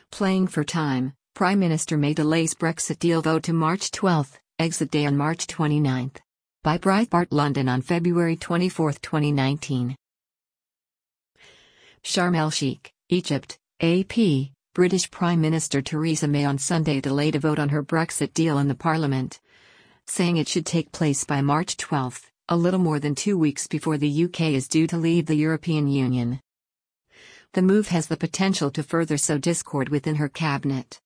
Playing for time, Prime Minister May delays Brexit deal vote to March 12, exit day on March 29. By Breitbart London on February 24, 2019. Sharm el-Sheikh, Egypt, AP, British Prime Minister Theresa May on Sunday delayed a vote on her Brexit deal in the Parliament, saying it should take place by March 12, a little more than 2 weeks before the UK is due to leave the European Union. The move has the potential to further sow discord within her cabinet.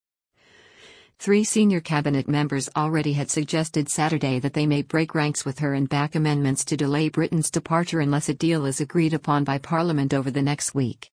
3 senior cabinet members already had suggested Saturday that they may break ranks with her and back amendments to delay Britain's departure unless a deal is agreed upon by Parliament over the next week.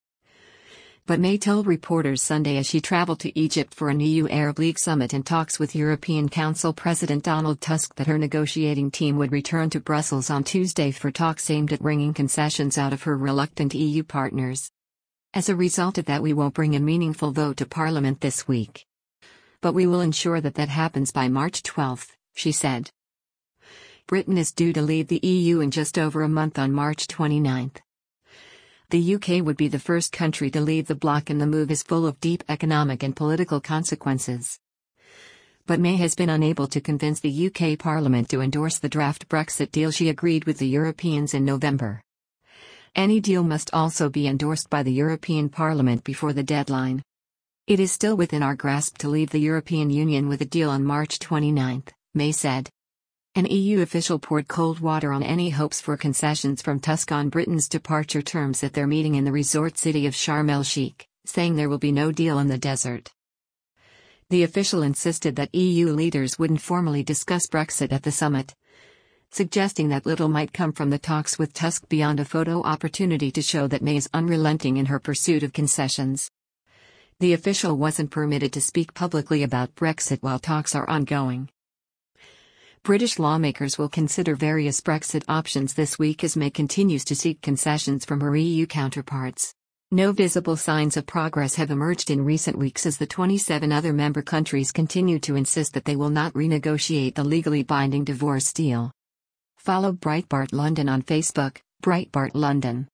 But May told reporters Sunday as she traveled to Egypt for an EU Arab League summit and talks with European Council President Donald Tusk that her negotiating team would return to Brussels on Tuesday for talks aimed at wringing concessions out of her reluctant EU partners. As a result of that, we won't bring a meaningful vote to Parliament this week. But we will ensure that happens by March 12, she said. Britain is due to leave the EU in just over a month on March 29. The UK would be the first country to leave the bloc, and the move is full of deep economic and political consequences. But May has been unable to convince the UK Parliament to endorse the draft Brexit deal she agreed with the Europeans in November. Any deal must also be endorsed by the European Parliament before the deadline. It is still within our grasp to leave the European Union with a deal on March 29, May said. An EU official poured cold water on any hopes for concessions from Tusk on Britain's departure terms at their meeting in the resort city of Sharm el-Sheikh, saying there will be no deal in the desert. The official insisted that EU leaders wouldn't formally discuss Brexit at the summit, suggesting that little might come from the talks with Tusk beyond a photo opportunity to show that May is unrelenting in her pursuit of concessions. The official wasn't permitted to speak publicly about Brexit while talks are ongoing. British lawmakers will consider various Brexit options this week as May continues to seek concessions from her EU counterparts. No visible signs of progress have emerged in recent weeks as the 27 other member countries continue to insist that they will not renegotiate the legally binding divorce deal. Follow Breitbart London on Facebook, Breitbart London.